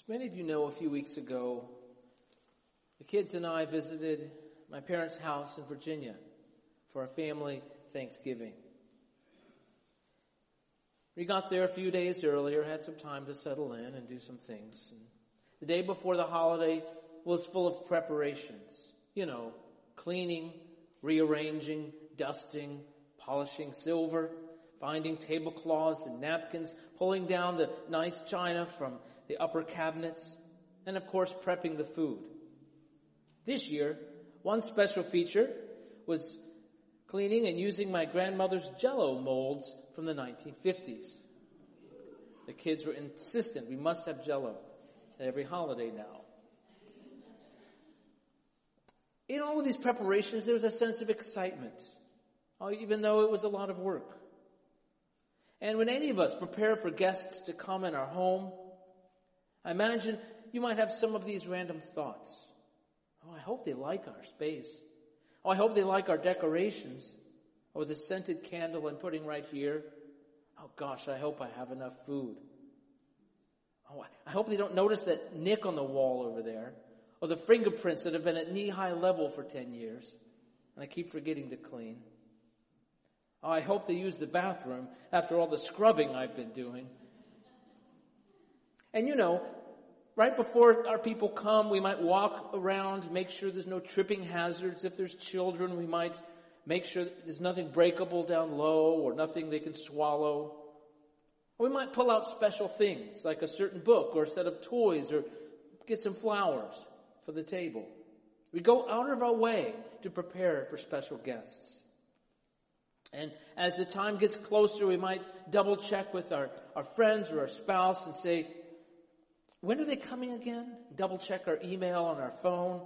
Many of you know a few weeks ago, the kids and I visited my parents' house in Virginia for a family Thanksgiving. We got there a few days earlier, had some time to settle in and do some things. And the day before the holiday was full of preparations. Cleaning, rearranging, dusting, polishing silver, finding tablecloths and napkins, pulling down the nice china from the upper cabinets, and of course prepping the food. This year, one special feature was cleaning and using my grandmother's Jell-O molds from the 1950s. The kids were insistent we must have Jell-O at every holiday now. In all of these preparations, there was a sense of excitement, even though it was a lot of work. And when any of us prepare for guests to come in our home, I imagine you might have some of these random thoughts. Oh, I hope they like our space. Oh, I hope they like our decorations. Or the scented candle I'm putting right here. Oh gosh, I hope I have enough food. Oh, I hope they don't notice that nick on the wall over there. Or the fingerprints that have been at knee-high level for 10 years. And I keep forgetting to clean. Oh, I hope they use the bathroom after all the scrubbing I've been doing. And right before our people come, we might walk around, make sure there's no tripping hazards. If there's children, we might make sure that there's nothing breakable down low or nothing they can swallow. Or we might pull out special things like a certain book or a set of toys or get some flowers for the table. We go out of our way to prepare for special guests. And as the time gets closer, we might double check with our friends or our spouse and say, when are they coming again? Double check our email on our phone.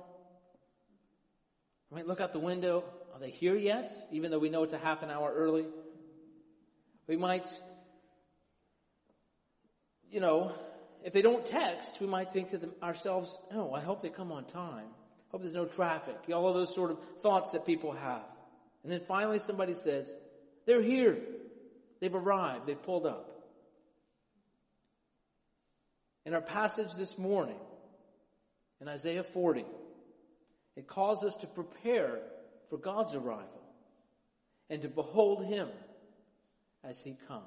We might look out the window. Are they here yet? Even though we know it's a half an hour early. We might, if they don't text, we might think to ourselves, oh, I hope they come on time. Hope there's no traffic. All of those sort of thoughts that people have. And then finally somebody says, they're here. They've arrived. They've pulled up. In our passage this morning, in Isaiah 40, it calls us to prepare for God's arrival and to behold Him as He comes.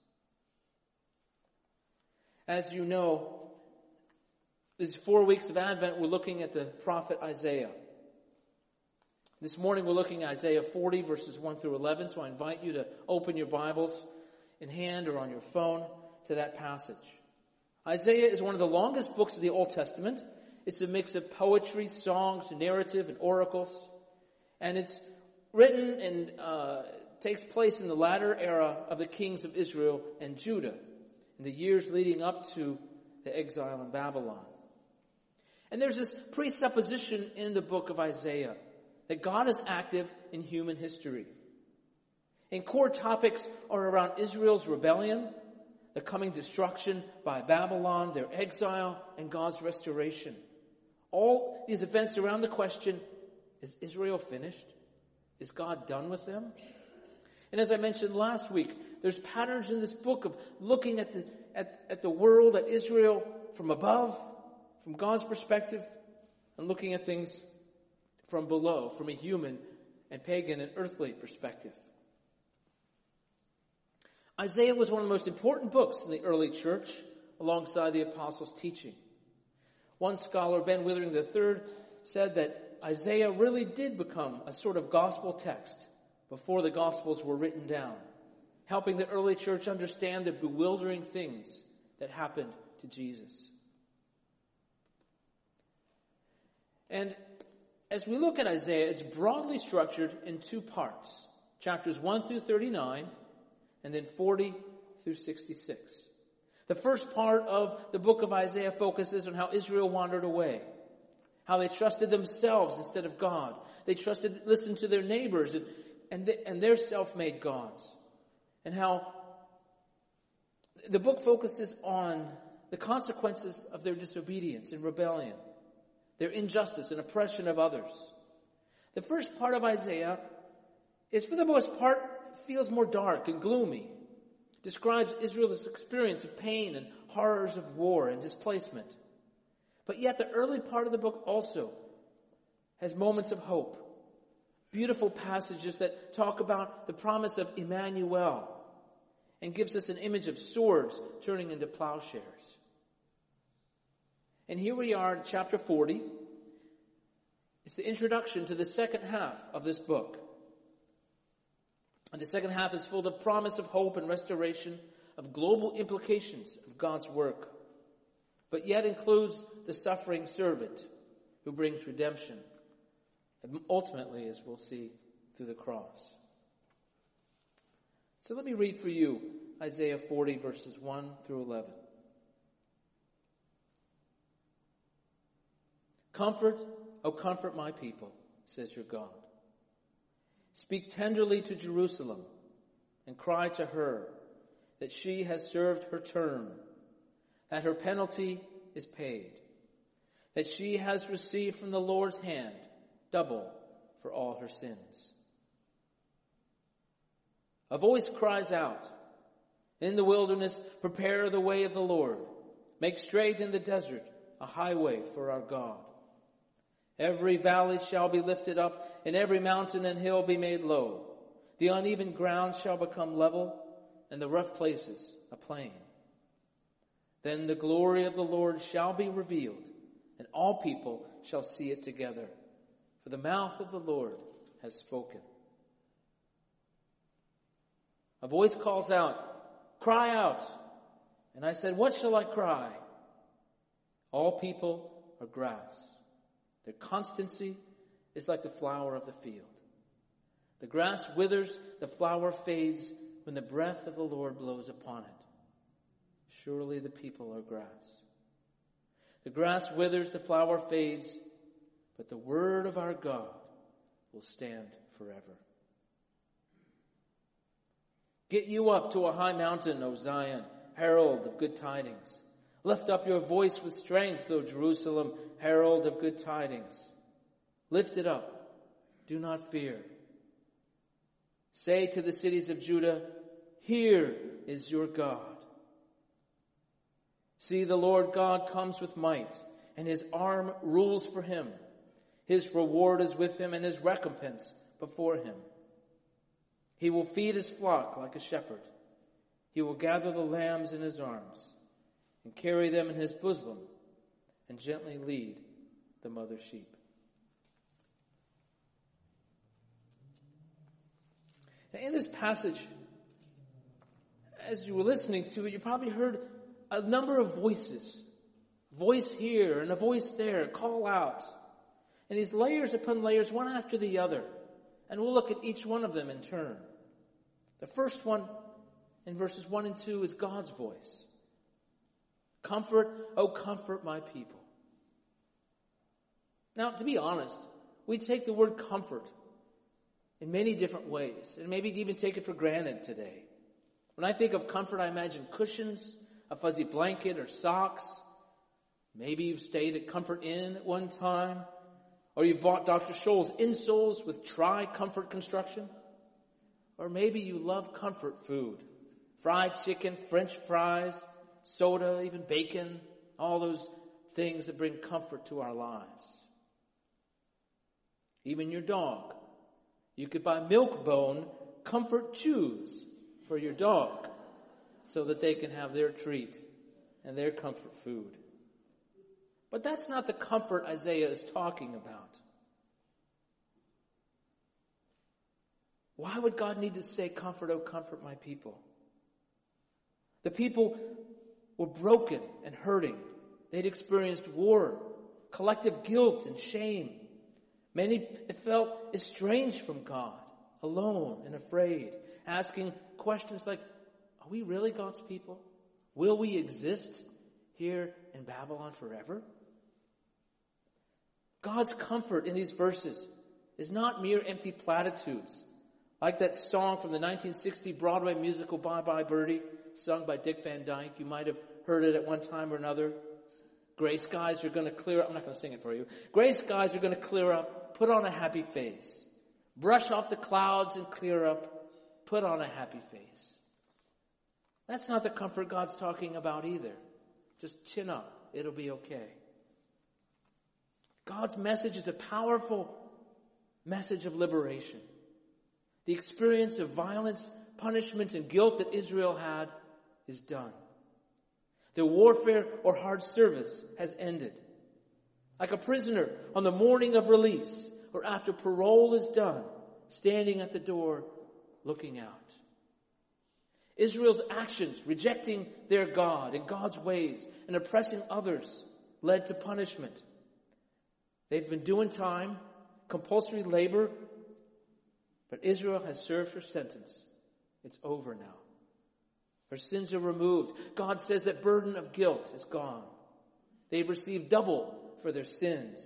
As you know, these 4 weeks of Advent, we're looking at the prophet Isaiah. This morning we're looking at Isaiah 40 verses 1 through 11, so I invite you to open your Bibles in hand or on your phone to that passage. Isaiah is one of the longest books of the Old Testament. It's a mix of poetry, songs, narrative, and oracles. And it's written and takes place in the latter era of the kings of Israel and Judah, in the years leading up to the exile in Babylon. And there's this presupposition in the book of Isaiah that God is active in human history. And core topics are around Israel's rebellion, the coming destruction by Babylon, their exile, and God's restoration. All these events around the question, is Israel finished? Is God done with them? And as I mentioned last week, there's patterns in this book of looking at the world, at Israel from above, from God's perspective, and looking at things from below, from a human and pagan and earthly perspective. Isaiah was one of the most important books in the early church, alongside the apostles' teaching. One scholar, Ben Withering III, said that Isaiah really did become a sort of gospel text before the Gospels were written down, helping the early church understand the bewildering things that happened to Jesus. And as we look at Isaiah, it's broadly structured in two parts, chapters 1 through 39, and then 40 through 66. The first part of the book of Isaiah focuses on how Israel wandered away, how they trusted themselves instead of God. They listened to their neighbors and their self-made gods. And how the book focuses on the consequences of their disobedience and rebellion, their injustice and oppression of others. The first part of Isaiah is, for the most part, feels more dark and gloomy. Describes Israel's experience of pain and horrors of war and displacement. But yet the early part of the book also has moments of hope. Beautiful passages that talk about the promise of Emmanuel and gives us an image of swords turning into plowshares. And here we are in chapter 40. It's the introduction to the second half of this book. And the second half is full of promise of hope and restoration, of global implications of God's work, but yet includes the suffering servant who brings redemption, and ultimately, as we'll see, through the cross. So let me read for you Isaiah 40, verses 1 through 11. Comfort, O comfort my people, says your God. Speak tenderly to Jerusalem and cry to her that she has served her term, that her penalty is paid, that she has received from the Lord's hand double for all her sins. A voice cries out, in the wilderness, prepare the way of the Lord. Make straight in the desert a highway for our God. Every valley shall be lifted up, and every mountain and hill be made low. The uneven ground shall become level, and the rough places a plain. Then the glory of the Lord shall be revealed, and all people shall see it together. For the mouth of the Lord has spoken. A voice calls out, cry out. And I said, what shall I cry? All people are grass. Their constancy is like the flower of the field. The grass withers, the flower fades when the breath of the Lord blows upon it. Surely the people are grass. The grass withers, the flower fades, but the word of our God will stand forever. Get you up to a high mountain, O Zion, herald of good tidings. Lift up your voice with strength, O Jerusalem, herald of good tidings. Lift it up. Do not fear. Say to the cities of Judah, here is your God. See, the Lord God comes with might, and his arm rules for him. His reward is with him, and his recompense before him. He will feed his flock like a shepherd. He will gather the lambs in his arms and carry them in his bosom and gently lead the mother sheep. Now in this passage, as you were listening to it, you probably heard a number of voices. Voice here and a voice there, call out. And these layers upon layers, one after the other. And we'll look at each one of them in turn. The first one, in verses 1 and 2, is God's voice. Comfort, oh comfort my people. Now, to be honest, we take the word comfort in many different ways, and maybe even take it for granted today. When I think of comfort, I imagine cushions, a fuzzy blanket or socks. Maybe you've stayed at Comfort Inn at one time, or you've bought Dr. Scholl's insoles with tri-comfort construction. Or maybe you love comfort food. Fried chicken, French fries, soda, even bacon. All those things that bring comfort to our lives. Even your dog. You could buy Milk-Bone comfort chews for your dog so that they can have their treat and their comfort food. But that's not the comfort Isaiah is talking about. Why would God need to say, comfort, oh comfort my people? The people were broken and hurting. They'd experienced war, collective guilt and shame. Many felt estranged from God, alone and afraid, asking questions like, are we really God's people? Will we exist here in Babylon forever? God's comfort in these verses is not mere empty platitudes, like that song from the 1960 Broadway musical Bye Bye Birdie, sung by Dick Van Dyke. You might have heard it at one time or another. Gray skies are going to clear up. I'm not going to sing it for you. Gray skies are going to clear up. Put on a happy face. Brush off the clouds and clear up. Put on a happy face. That's not the comfort God's talking about either. Just chin up. It'll be okay. God's message is a powerful message of liberation. The experience of violence, punishment, and guilt that Israel had is done. The warfare or hard service has ended. Like a prisoner on the morning of release or after parole is done, standing at the door looking out. Israel's actions, rejecting their God and God's ways and oppressing others, led to punishment. They've been doing time, compulsory labor, but Israel has served her sentence. It's over now. Her sins are removed. God says that burden of guilt is gone. They've received double for their sins.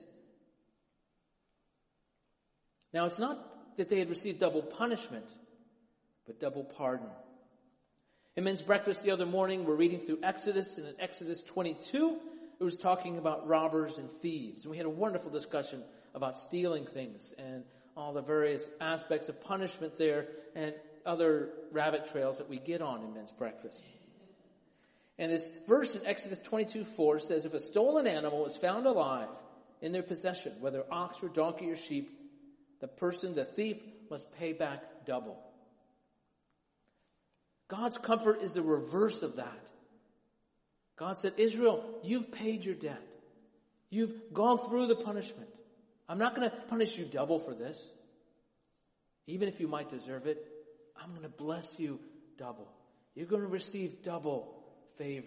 Now, it's not that they had received double punishment, but double pardon. In men's breakfast the other morning, we're reading through Exodus, and in Exodus 22, it was talking about robbers and thieves. And we had a wonderful discussion about stealing things and all the various aspects of punishment there and other rabbit trails that we get on in men's breakfast. And this verse in Exodus 22:4 says, if a stolen animal is found alive in their possession, whether ox or donkey or sheep, the thief, must pay back double. God's comfort is the reverse of that. God said, Israel, you've paid your debt. You've gone through the punishment. I'm not going to punish you double for this. Even if you might deserve it, I'm going to bless you double. You're going to receive double favor.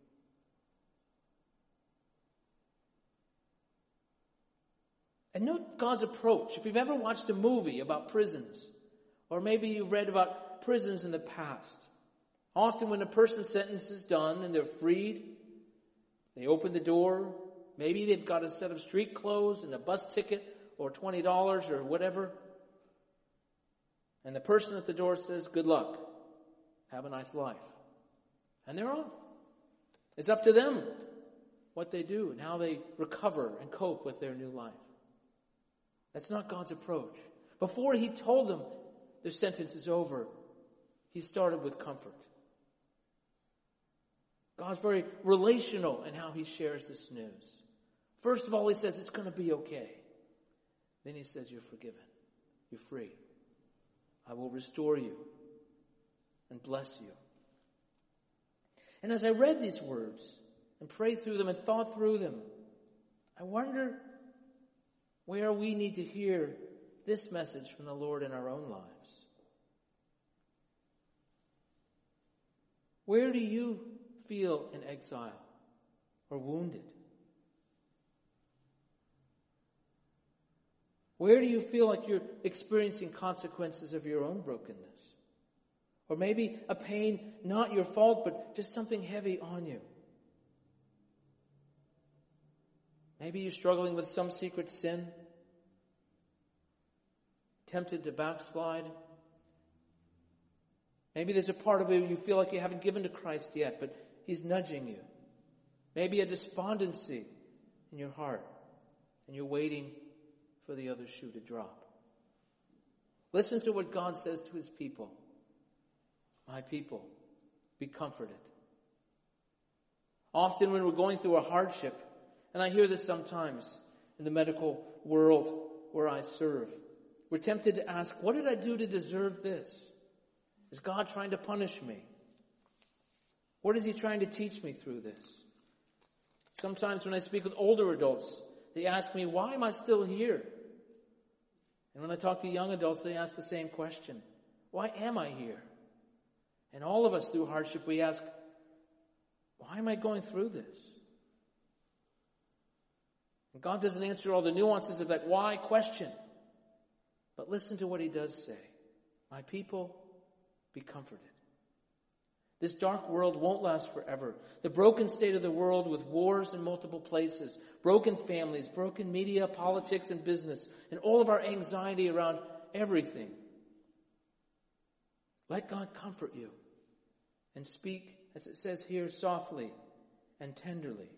And note God's approach. If you've ever watched a movie about prisons, or maybe you've read about prisons in the past, often when a person's sentence is done and they're freed, they open the door. Maybe they've got a set of street clothes and a bus ticket or $20 or whatever. And the person at the door says, good luck. Have a nice life. And they're off. It's up to them what they do and how they recover and cope with their new life. That's not God's approach. Before he told them their sentence is over, he started with comfort. God's very relational in how he shares this news. First of all, he says it's going to be okay. Then he says you're forgiven. You're free. I will restore you and bless you. And as I read these words and prayed through them and thought through them, I wonder where we need to hear this message from the Lord in our own lives. Where do you feel in exile or wounded? Where do you feel like you're experiencing consequences of your own brokenness? Or maybe a pain not your fault, but just something heavy on you. Maybe you're struggling with some secret sin, tempted to backslide. Maybe there's a part of you feel like you haven't given to Christ yet, but he's nudging you. Maybe a despondency in your heart, and you're waiting for the other shoe to drop. Listen to what God says to his people. My people, be comforted. Often when we're going through a hardship, and I hear this sometimes in the medical world where I serve, we're tempted to ask, what did I do to deserve this? Is God trying to punish me? What is he trying to teach me through this? Sometimes when I speak with older adults, they ask me, why am I still here? And when I talk to young adults, they ask the same question. Why am I here? And all of us through hardship, we ask, why am I going through this? And God doesn't answer all the nuances of that why question. But listen to what he does say. My people, be comforted. This dark world won't last forever. The broken state of the world with wars in multiple places, broken families, broken media, politics, and business, and all of our anxiety around everything. Let God comfort you and speak, as it says here, softly and tenderly.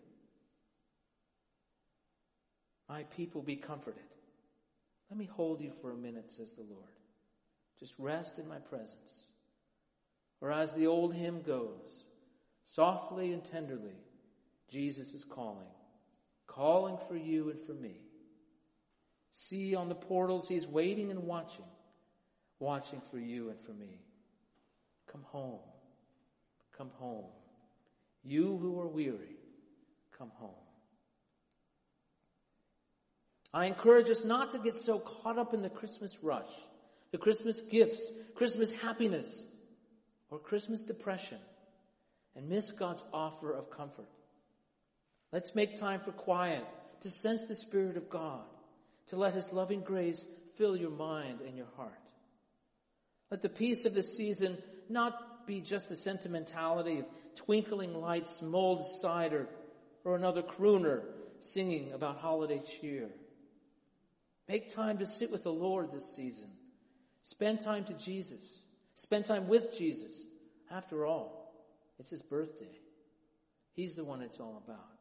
My people, be comforted. Let me hold you for a minute, says the Lord. Just rest in my presence. Or as the old hymn goes, softly and tenderly, Jesus is calling for you and for me. See on the portals, He is waiting and watching for you and for me. Come home. Come home. You who are weary, come home. I encourage us not to get so caught up in the Christmas rush, the Christmas gifts, Christmas happiness, or Christmas depression, and miss God's offer of comfort. Let's make time for quiet, to sense the Spirit of God, to let His loving grace fill your mind and your heart. Let the peace of this season not be just the sentimentality of twinkling lights, mulled cider, or another crooner singing about holiday cheer. Make time to sit with the Lord this season. Spend time to Jesus. Spend time with Jesus. After all, it's His birthday. He's the one it's all about.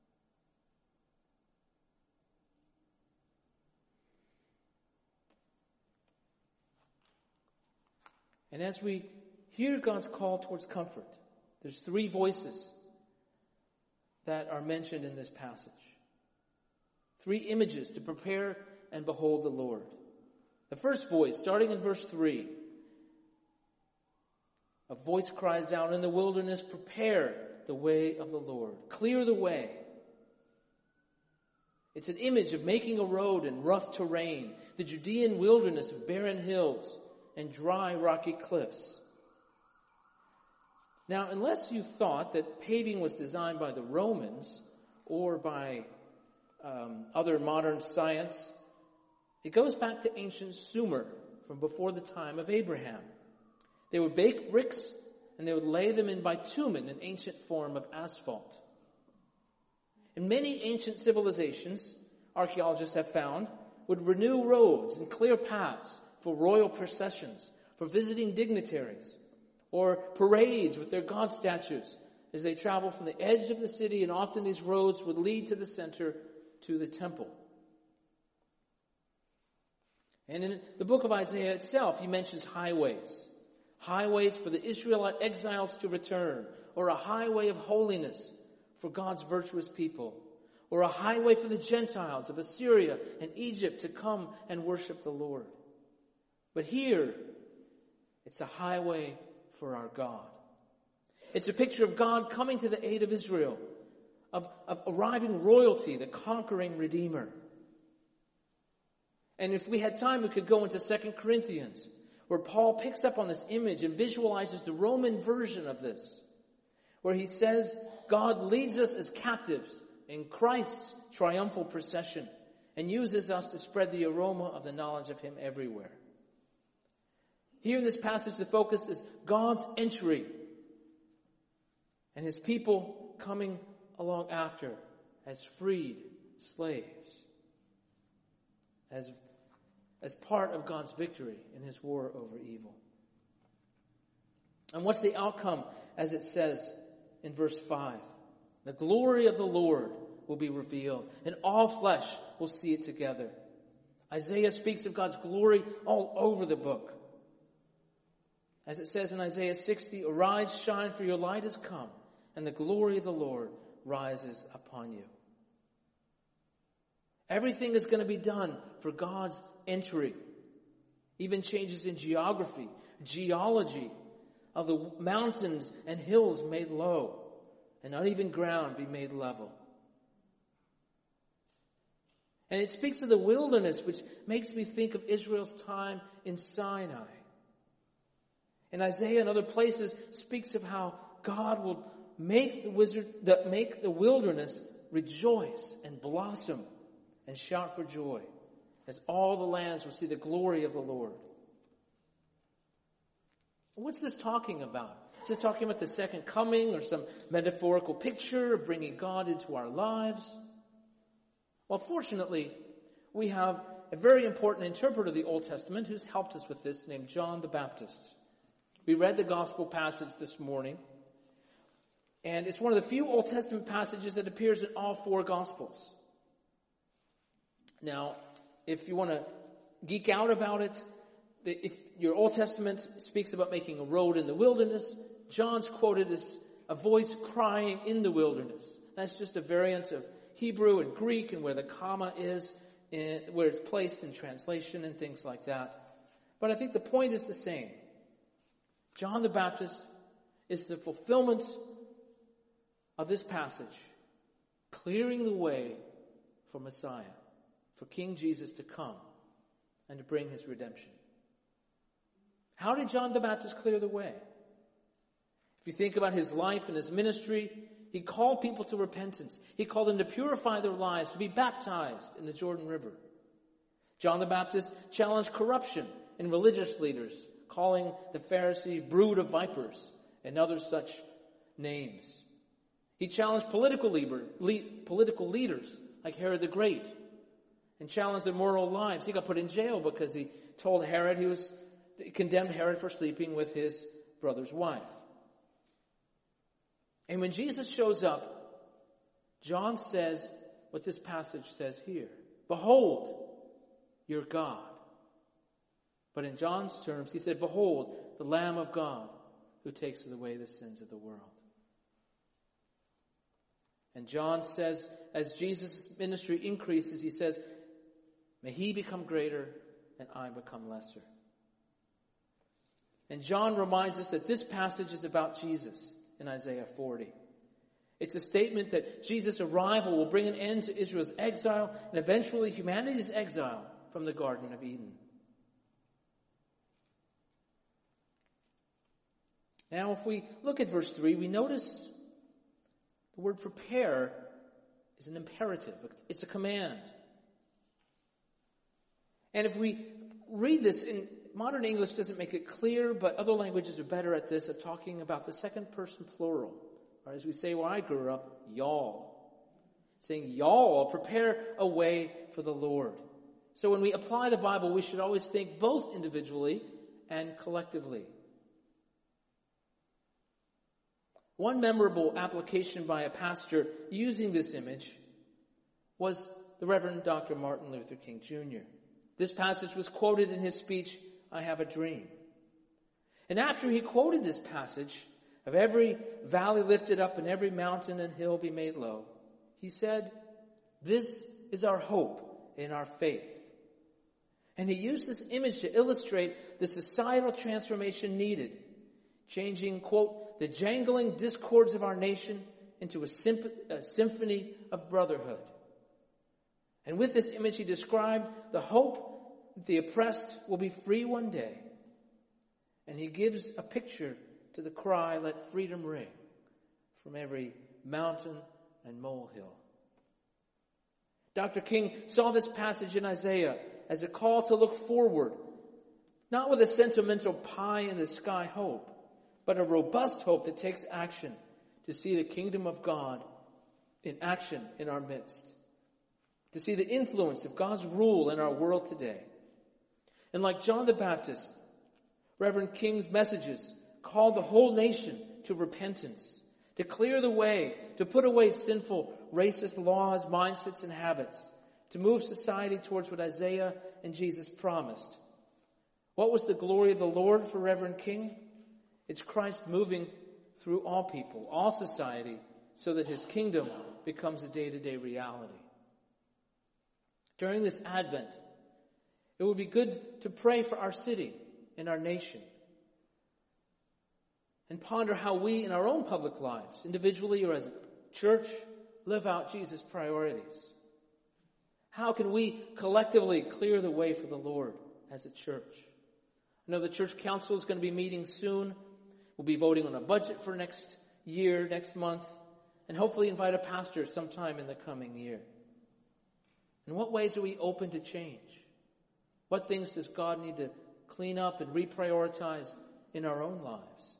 And as we hear God's call towards comfort, there's 3 voices that are mentioned in this passage. 3 images to prepare and behold the Lord. The first voice, starting in verse 3, a voice cries out, "In the wilderness, prepare the way of the Lord. Clear the way." It's an image of making a road in rough terrain, the Judean wilderness of barren hills and dry, rocky cliffs. Now, unless you thought that paving was designed by the Romans or by other modern science, it goes back to ancient Sumer from before the time of Abraham. They would bake bricks and they would lay them in bitumen, an ancient form of asphalt. In many ancient civilizations, archaeologists have found, would renew roads and clear paths for royal processions, for visiting dignitaries, or parades with their god statues as they travel from the edge of the city, and often these roads would lead to the center, to the temple. And in the book of Isaiah itself, he mentions highways. Highways for the Israelite exiles to return, or a highway of holiness for God's virtuous people, or a highway for the Gentiles of Assyria and Egypt to come and worship the Lord. But here, it's a highway for our God. It's a picture of God coming to the aid of Israel, of arriving royalty, the conquering Redeemer. And if we had time, we could go into 2 Corinthians, where Paul picks up on this image and visualizes the Roman version of this, where he says God leads us as captives in Christ's triumphal procession and uses us to spread the aroma of the knowledge of Him everywhere. Here in this passage, the focus is God's entry and His people coming along after as freed slaves, as part of God's victory in His war over evil. And what's the outcome, as it says in verse 5? The glory of the Lord will be revealed, and all flesh will see it together. Isaiah speaks of God's glory all over the book. As it says in Isaiah 60, "Arise, shine, for your light has come, and the glory of the Lord rises upon you." Everything is going to be done for God's entry. Even changes in geography, geology, of the mountains and hills made low, and uneven ground be made level. And it speaks of the wilderness, which makes me think of Israel's time in Sinai. And Isaiah and other places speaks of how God will make the wilderness rejoice and blossom and shout for joy, as all the lands will see the glory of the Lord. What's this talking about? Is this talking about the second coming, or some metaphorical picture of bringing God into our lives? Well, fortunately, we have a very important interpreter of the Old Testament who's helped us with this, named John the Baptist. We read the gospel passage this morning, and it's one of the few Old Testament passages that appears in all 4 gospels. Now, if you want to geek out about it, if your Old Testament speaks about making a road in the wilderness, John's quoted as a voice crying in the wilderness. That's just a variant of Hebrew and Greek, and where the comma is where it's placed in translation and things like that. But I think the point is the same. John the Baptist is the fulfillment of this passage, clearing the way for Messiah, for King Jesus to come and to bring his redemption. How did John the Baptist clear the way? If you think about his life and his ministry, he called people to repentance. He called them to purify their lives, to be baptized in the Jordan River. John the Baptist challenged corruption in religious leaders, calling the Pharisees brood of vipers and other such names. He challenged political leaders like Herod the Great and challenged their moral lives. He got put in jail because he told Herod he condemned Herod for sleeping with his brother's wife. And when Jesus shows up, John says what this passage says here. Behold, your God. But in John's terms, he said, behold, the Lamb of God who takes away the sins of the world. And John says, as Jesus' ministry increases, he says, may he become greater and I become lesser. And John reminds us that this passage is about Jesus in Isaiah 40. It's a statement that Jesus' arrival will bring an end to Israel's exile and eventually humanity's exile from the Garden of Eden. Now, if we look at verse 3, we notice the word prepare is an imperative. It's a command. And if we read this in modern English, doesn't make it clear, but other languages are better at this, of talking about the second person plural. Or as we say where I grew up, y'all. Saying, y'all prepare a way for the Lord. So when we apply the Bible, we should always think both individually and collectively. One memorable application by a pastor using this image was the Reverend Dr. Martin Luther King Jr. This passage was quoted in his speech, I Have a Dream. And after he quoted this passage, of every valley lifted up and every mountain and hill be made low, he said, this is our hope in our faith. And he used this image to illustrate the societal transformation needed, changing, quote, the jangling discords of our nation into a symphony of brotherhood. And with this image he described the hope that the oppressed will be free one day. And he gives a picture to the cry, let freedom ring from every mountain and molehill. Dr. King saw this passage in Isaiah as a call to look forward, not with a sentimental pie in the sky hope, but a robust hope that takes action to see the kingdom of God in action in our midst, to see the influence of God's rule in our world today. And like John the Baptist, Reverend King's messages called the whole nation to repentance, to clear the way, to put away sinful, racist laws, mindsets, and habits, to move society towards what Isaiah and Jesus promised. What was the glory of the Lord for Reverend King? It's Christ moving through all people, all society, so that his kingdom becomes a day-to-day reality. During this Advent, it would be good to pray for our city and our nation, and ponder how we in our own public lives, individually or as a church, live out Jesus' priorities. How can we collectively clear the way for the Lord as a church? I know the church council is going to be meeting soon. We'll be voting on a budget for next year, next month, and hopefully invite a pastor sometime in the coming year. In what ways are we open to change? What things does God need to clean up and reprioritize in our own lives?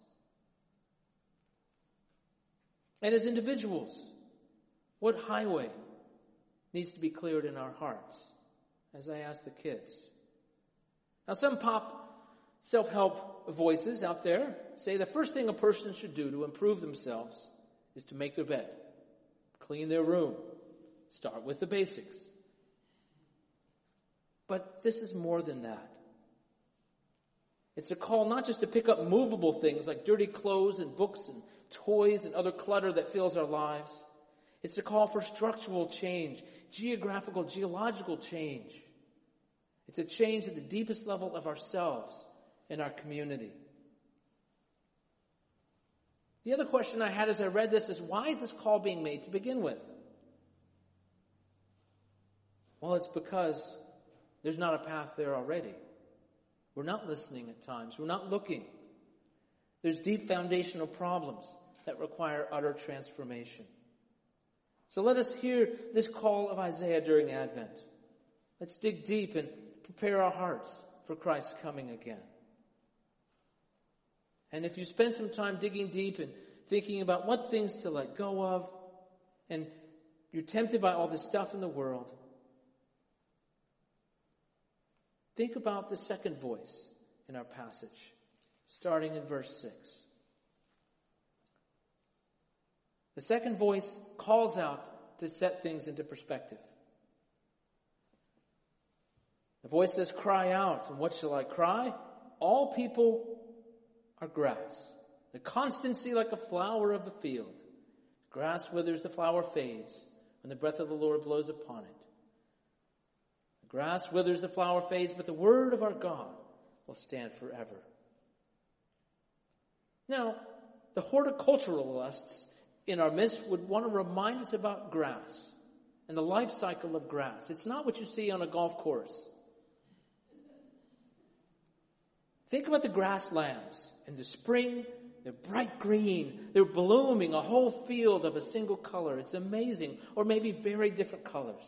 And as individuals, what highway needs to be cleared in our hearts? As I ask the kids. Now some pop self-help voices out there say the first thing a person should do to improve themselves is to make their bed, clean their room, start with the basics. But this is more than that. It's a call not just to pick up movable things like dirty clothes and books and toys and other clutter that fills our lives. It's a call for structural change, geographical, geological change. It's a change at the deepest level of ourselves in our community. The other question I had as I read this is, why is this call being made to begin with? Well, it's because there's not a path there already. We're not listening at times. We're not looking. There's deep foundational problems that require utter transformation. So let us hear this call of Isaiah during Advent. Let's dig deep and prepare our hearts for Christ's coming again. And if you spend some time digging deep and thinking about what things to let go of, and you're tempted by all this stuff in the world, think about the second voice in our passage, starting in verse 6. The second voice calls out to set things into perspective. The voice says, cry out. And what shall I cry? All people are grass. The constancy like a flower of the field. Grass withers, the flower fades, when the breath of the Lord blows upon it. The grass withers, the flower fades, but the word of our God will stand forever. Now, the horticulturalists in our midst would want to remind us about grass and the life cycle of grass. It's not what you see on a golf course. Think about the grasslands in the spring. They're bright green. They're blooming, a whole field of a single color. It's amazing. Or maybe very different colors.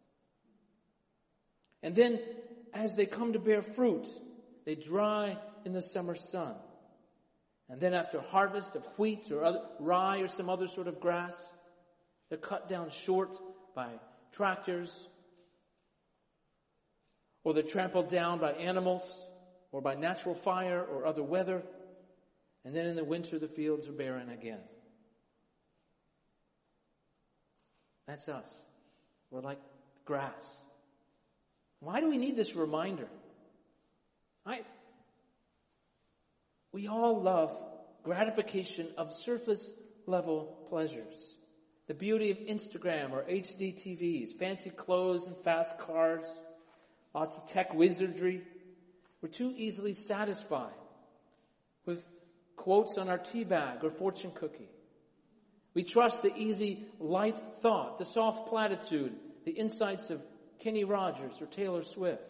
And then as they come to bear fruit, they dry in the summer sun. And then after harvest of wheat or rye or some other sort of grass, they're cut down short by tractors, or they're trampled down by animals, or by natural fire or other weather. And then in the winter, the fields are barren again. That's us. We're like grass. Why do we need this reminder? We all love gratification of surface level pleasures. The beauty of Instagram or HD TVs, fancy clothes and fast cars, lots of tech wizardry. We're too easily satisfied with quotes on our tea bag or fortune cookie. We trust the easy, light thought, the soft platitude, the insights of Kenny Rogers or Taylor Swift.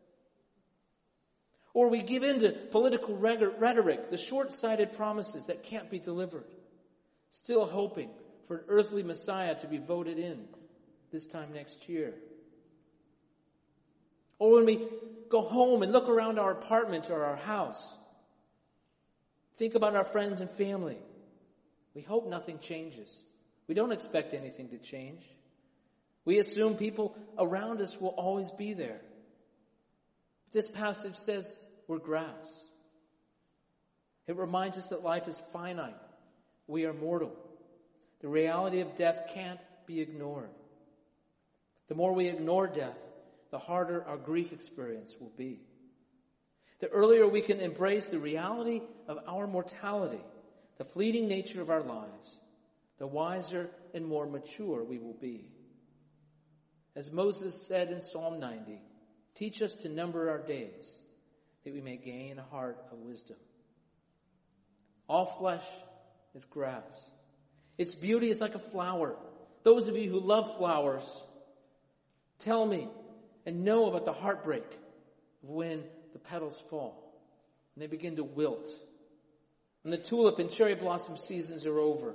Or we give in to political rhetoric, the short-sighted promises that can't be delivered, still hoping for an earthly Messiah to be voted in this time next year. Or when we go home and look around our apartment or our house, think about our friends and family. We hope nothing changes. We don't expect anything to change. We assume people around us will always be there. This passage says we're grass. It reminds us that life is finite. We are mortal. The reality of death can't be ignored. The more we ignore death, the harder our grief experience will be. The earlier we can embrace the reality of our mortality, the fleeting nature of our lives, the wiser and more mature we will be. As Moses said in Psalm 90, teach us to number our days, that we may gain a heart of wisdom. All flesh is grass. Its beauty is like a flower. Those of you who love flowers, tell me and know about the heartbreak of when the petals fall and they begin to wilt. And the tulip and cherry blossom seasons are over.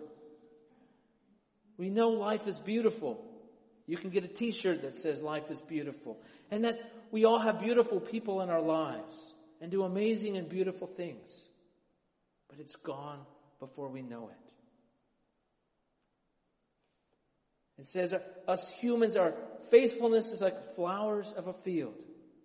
We know life is beautiful. You can get a t-shirt that says life is beautiful. And that we all have beautiful people in our lives and do amazing and beautiful things. But it's gone before we know it. It says us humans, our faithfulness is like flowers of a field.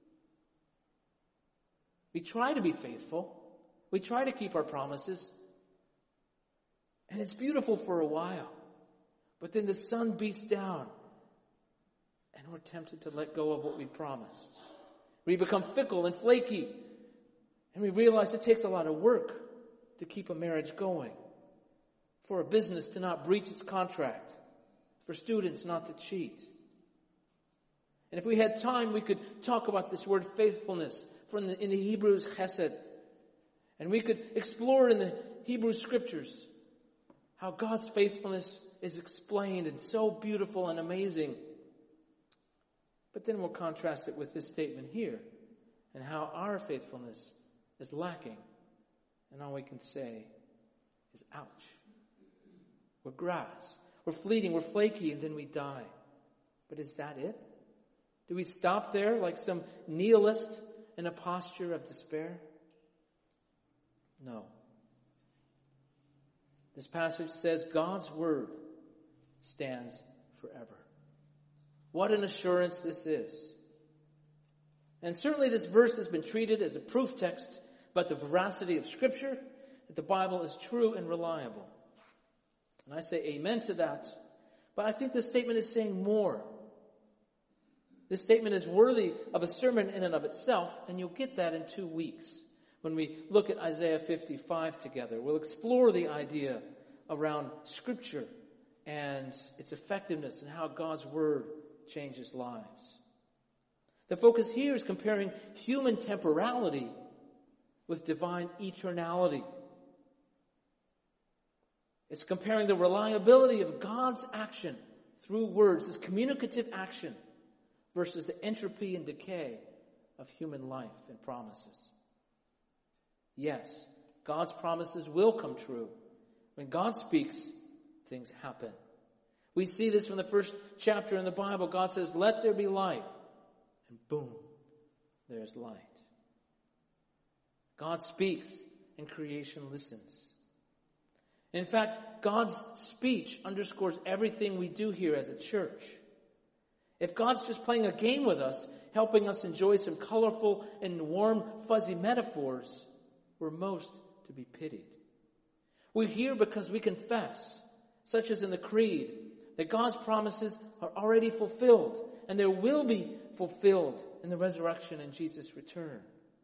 We try to be faithful. We try to keep our promises. And it's beautiful for a while. But then the sun beats down and we're tempted to let go of what we promised. We become fickle and flaky. And we realize it takes a lot of work to keep a marriage going. For a business to not breach its contract. for students not to cheat. And if we had time, we could talk about this word faithfulness in the Hebrews chesed. And we could explore in the Hebrew scriptures how God's faithfulness is explained and so beautiful and amazing. But then we'll contrast it with this statement here and how our faithfulness is lacking. And all we can say is, ouch. We're grass. We're fleeting. We're flaky, and then we die. But is that it? Do we stop there like some nihilist in a posture of despair? No. This passage says God's word stands forever. What an assurance this is. And certainly this verse has been treated as a proof text about the veracity of Scripture, that the Bible is true and reliable. And I say amen to that. But I think this statement is saying more. This statement is worthy of a sermon in and of itself, and you'll get that in 2 weeks when we look at Isaiah 55 together. We'll explore the idea around Scripture and its effectiveness and how God's Word changes lives. The focus here is comparing human temporality with divine eternality. It's comparing the reliability of God's action through words, this communicative action, versus the entropy and decay of human life and promises. Yes, God's promises will come true. When God speaks, things happen. We see this from the first chapter in the Bible. God says, "Let there be light." And boom, there's light. God speaks and creation listens. In fact, God's speech underscores everything we do here as a church. If God's just playing a game with us, helping us enjoy some colorful and warm, fuzzy metaphors, we're most to be pitied. We're here because we confess, such as in the Creed, that God's promises are already fulfilled, and there will be fulfilled in the resurrection and Jesus' return.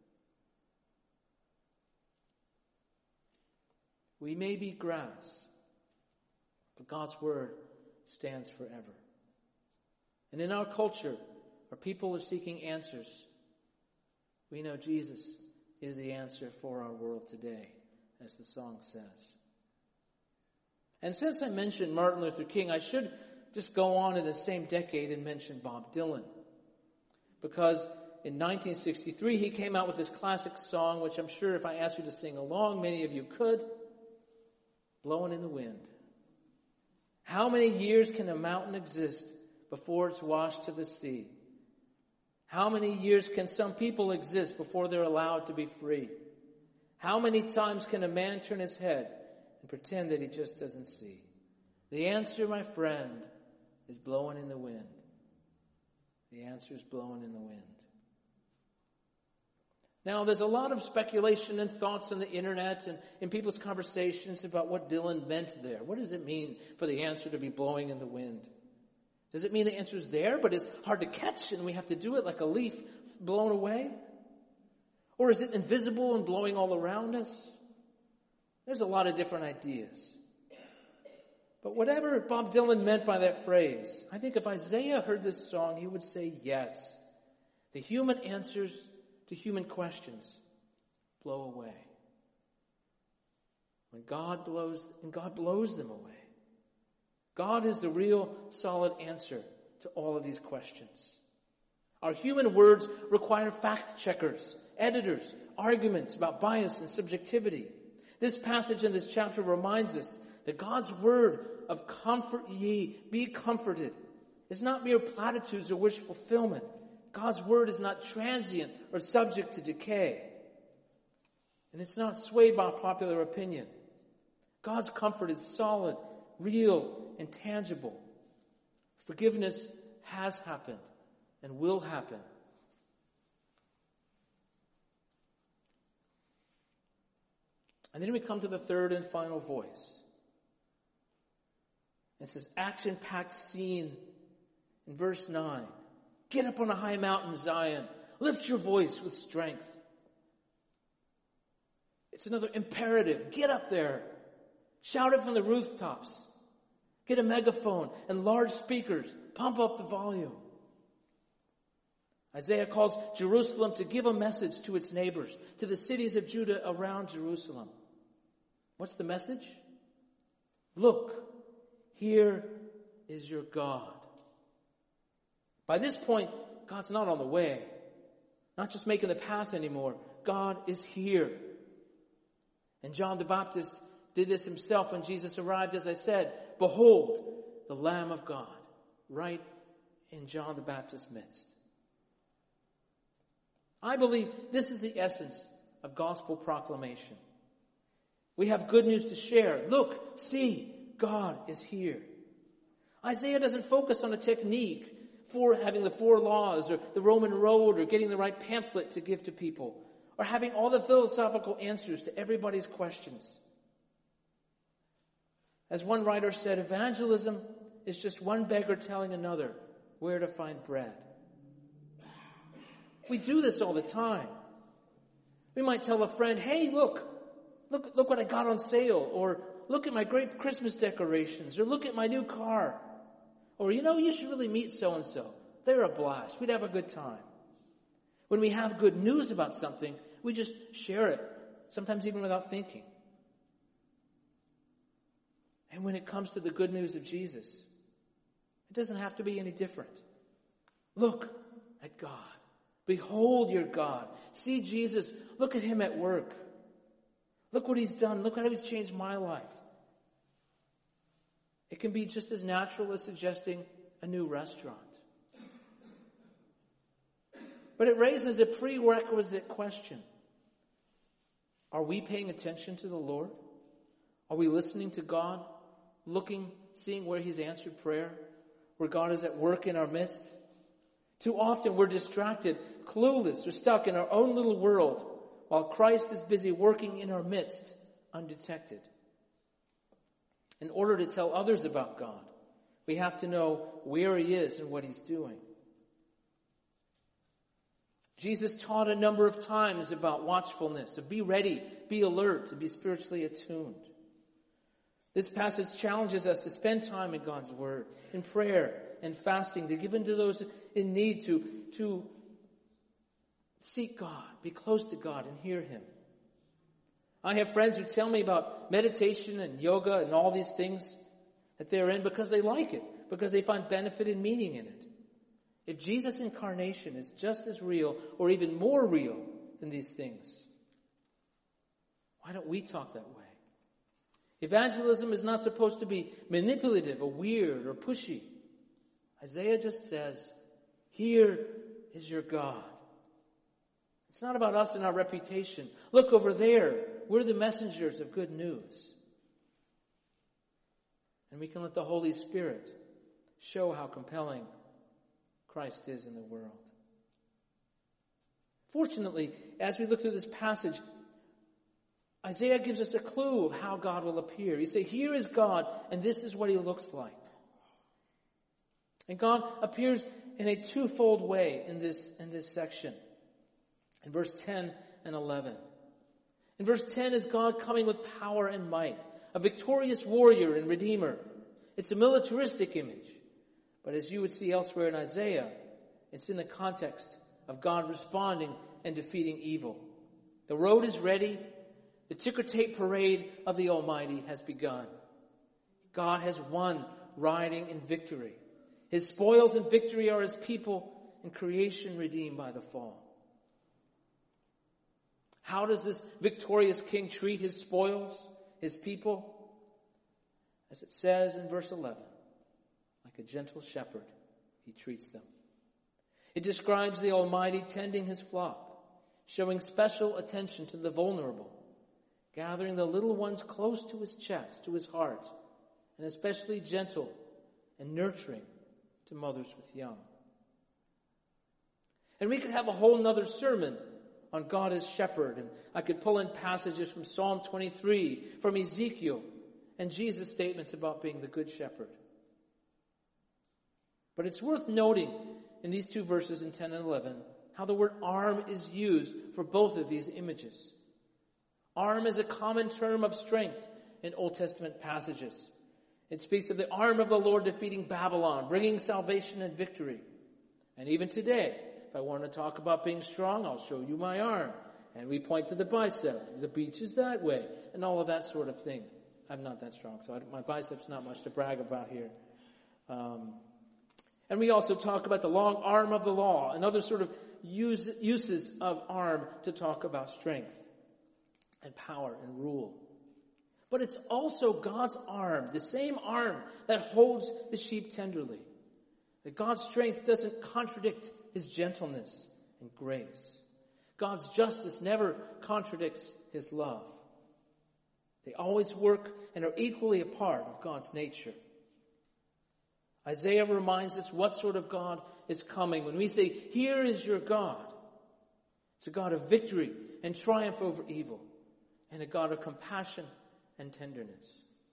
We may be grass, but God's word stands forever. And in our culture, where people are seeking answers, we know Jesus is the answer for our world today, as the song says. And since I mentioned Martin Luther King, I should just go on in the same decade and mention Bob Dylan. Because in 1963, he came out with this classic song, which I'm sure if I asked you to sing along, many of you could. Blowing in the Wind. How many years can a mountain exist before it's washed to the sea? How many years can some people exist before they're allowed to be free? How many times can a man turn his head and pretend that he just doesn't see? The answer, my friend, is blowing in the wind. The answer is blowing in the wind. Now, there's a lot of speculation and thoughts on the internet and in people's conversations about what Dylan meant there. What does it mean for the answer to be blowing in the wind? Does it mean the answer is there, but it's hard to catch and we have to do it like a leaf blown away? Or is it invisible and blowing all around us? There's a lot of different ideas. But whatever Bob Dylan meant by that phrase, I think if Isaiah heard this song, he would say yes. The human answers to human questions blow away. When God blows them away. God is the real solid answer to all of these questions. Our human words require fact checkers, editors, arguments about bias and subjectivity. This passage in this chapter reminds us that God's word of comfort ye, be comforted, is not mere platitudes or wish fulfillment. God's word is not transient or subject to decay. And it's not swayed by popular opinion. God's comfort is solid, real, and tangible. Forgiveness has happened and will happen. And then we come to the third and final voice. It's this action-packed scene in verse 9. Get up on a high mountain, Zion. Lift your voice with strength. It's another imperative. Get up there. Shout it from the rooftops. Get a megaphone and large speakers. Pump up the volume. Isaiah calls Jerusalem to give a message to its neighbors, to the cities of Judah around Jerusalem. What's the message? Look, here is your God. By this point, God's not on the way, not just making the path anymore. God is here. And John the Baptist did this himself when Jesus arrived, as I said. Behold, the Lamb of God, right in John the Baptist's midst. I believe this is the essence of gospel proclamation. We have good news to share. Look, see, God is here. Isaiah doesn't focus on a technique for having the 4 laws or the Roman road or getting the right pamphlet to give to people or having all the philosophical answers to everybody's questions. As one writer said, evangelism is just one beggar telling another where to find bread. We do this all the time. We might tell a friend, hey, look what I got on sale, or look at my great Christmas decorations, or look at my new car, or you should really meet so-and-so. They're a blast. We'd have a good time. When we have good news about something, we just share it, sometimes even without thinking. And when it comes to the good news of Jesus, it doesn't have to be any different. Look at God. Behold your God. See Jesus. Look at him at work. Look what he's done. Look how he's changed my life. It can be just as natural as suggesting a new restaurant. But it raises a prerequisite question. Are we paying attention to the Lord? Are we listening to God? Looking, seeing where he's answered prayer? Where God is at work in our midst? Too often we're distracted, clueless, or stuck in our own little world while Christ is busy working in our midst, undetected. In order to tell others about God, we have to know where he is and what he's doing. Jesus taught a number of times about watchfulness, to be ready, be alert, to be spiritually attuned. This passage challenges us to spend time in God's Word, in prayer and fasting, to give in to those in need, to seek God, be close to God and hear him. I have friends who tell me about meditation and yoga and all these things that they're in because they like it, because they find benefit and meaning in it. If Jesus' incarnation is just as real or even more real than these things, why don't we talk that way? Evangelism is not supposed to be manipulative or weird or pushy. Isaiah just says, here is your God. It's not about us and our reputation. Look over there. We're the messengers of good news. And we can let the Holy Spirit show how compelling Christ is in the world. Fortunately, as we look through this passage, Isaiah gives us a clue of how God will appear. He says, here is God, and this is what he looks like. And God appears in a twofold way in this section. In verse 10 and 11. In verse 10 is God coming with power and might, a victorious warrior and redeemer. It's a militaristic image. But as you would see elsewhere in Isaiah, it's in the context of God responding and defeating evil. The road is ready. The ticker tape parade of the Almighty has begun. God has won, riding in victory. His spoils and victory are his people, and creation redeemed by the fall. How does this victorious king treat his spoils, his people? As it says in verse 11, like a gentle shepherd, he treats them. It describes the Almighty tending his flock, showing special attention to the vulnerable, gathering the little ones close to his chest, to his heart, and especially gentle and nurturing to mothers with young. And we could have a whole nother sermon on God as shepherd, and I could pull in passages from Psalm 23, from Ezekiel, and Jesus' statements about being the good shepherd. But it's worth noting in these two verses in 10 and 11 how the word arm is used for both of these images. Arm is a common term of strength in Old Testament passages. It speaks of the arm of the Lord defeating Babylon, bringing salvation and victory. And even today, if I want to talk about being strong, I'll show you my arm. And we point to the bicep. The beach is that way. And all of that sort of thing. I'm not that strong, so my bicep's not much to brag about here. And we also talk about the long arm of the law and other sort of uses of arm to talk about strength and power and rule. But it's also God's arm, the same arm that holds the sheep tenderly. That God's strength doesn't contradict his gentleness and grace. God's justice never contradicts his love. They always work and are equally a part of God's nature. Isaiah reminds us what sort of God is coming. When we say, here is your God, it's a God of victory and triumph over evil, and a God of compassion and tenderness.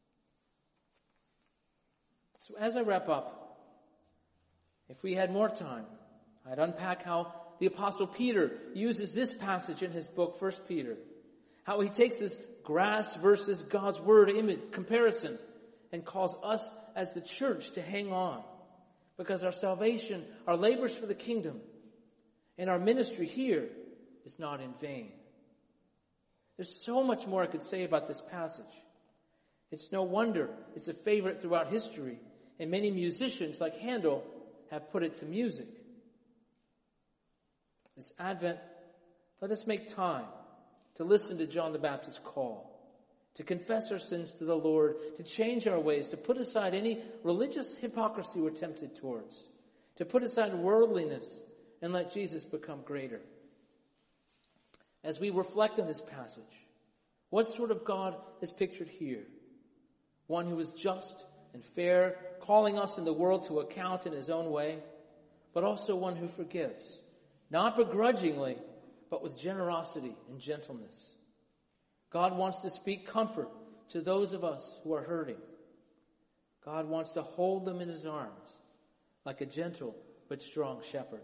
So as I wrap up, if we had more time, I'd unpack how the Apostle Peter uses this passage in his book, 1 Peter. How he takes this grass versus God's word image comparison and calls us as the church to hang on. Because our salvation, our labors for the kingdom, and our ministry here is not in vain. There's so much more I could say about this passage. It's no wonder it's a favorite throughout history, and many musicians like Handel have put it to music. This Advent, let us make time to listen to John the Baptist's call, to confess our sins to the Lord, to change our ways, to put aside any religious hypocrisy we're tempted towards, to put aside worldliness and let Jesus become greater. As we reflect on this passage, what sort of God is pictured here? One who is just and fair, calling us in the world to account in his own way, but also one who forgives, not begrudgingly, but with generosity and gentleness. God wants to speak comfort to those of us who are hurting. God wants to hold them in his arms like a gentle but strong shepherd.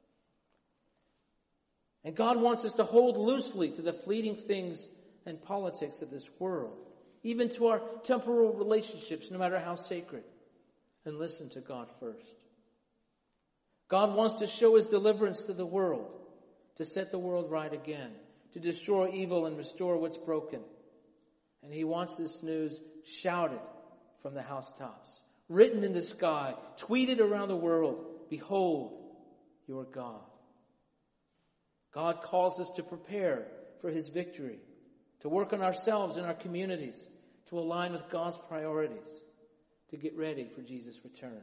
And God wants us to hold loosely to the fleeting things and politics of this world, even to our temporal relationships, no matter how sacred, and listen to God first. God wants to show his deliverance to the world, to set the world right again, to destroy evil and restore what's broken. And he wants this news shouted from the housetops, written in the sky, tweeted around the world, behold your God. God calls us to prepare for his victory, to work on ourselves and our communities, to align with God's priorities, to get ready for Jesus' return.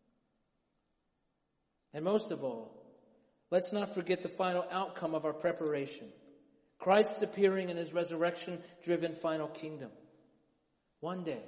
And most of all, let's not forget the final outcome of our preparation. Christ's appearing in his resurrection-driven final kingdom. One day,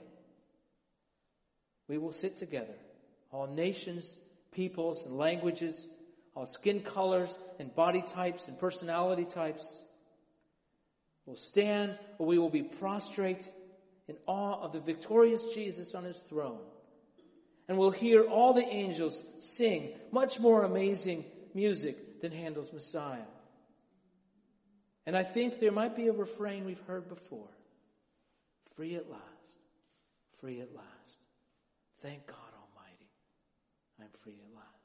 we will sit together, all nations, peoples, and languages, all skin colors and body types and personality types. We'll stand or we will be prostrate in awe of the victorious Jesus on his throne. And we'll hear all the angels sing much more amazing music than Handel's Messiah. And I think there might be a refrain we've heard before. Free at last. Free at last. Thank God Almighty. I'm free at last.